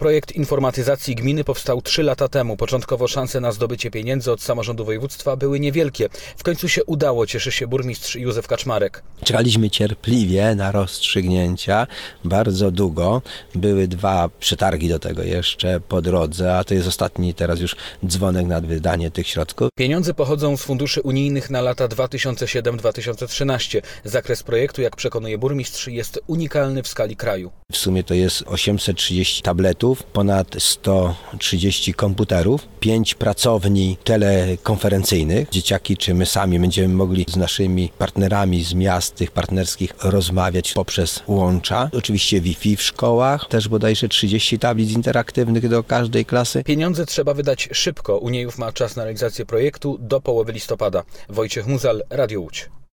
Projekt informatyzacji gminy powstał 3 lata temu. Początkowo szanse na zdobycie pieniędzy od samorządu województwa były niewielkie. W końcu się udało, cieszy się burmistrz Józef Kaczmarek. Czekaliśmy cierpliwie na rozstrzygnięcia, bardzo długo. Były 2 przetargi do tego jeszcze po drodze, a to jest ostatni teraz już dzwonek na wydanie tych środków. Pieniądze pochodzą z funduszy unijnych na lata 2007-2013. Zakres projektu, jak przekonuje burmistrz, jest unikalny w skali kraju. W sumie to jest 830 tabletów, ponad 130 komputerów, 5 pracowni telekonferencyjnych. Dzieciaki czy my sami będziemy mogli z naszymi partnerami z miast tych partnerskich rozmawiać poprzez łącza. Oczywiście Wi-Fi w szkołach, też bodajże 30 tablic interaktywnych do każdej klasy. Pieniądze trzeba wydać szybko. Uniejów ma czas na realizację projektu do połowy listopada. Wojciech Muzal, Radio Łódź.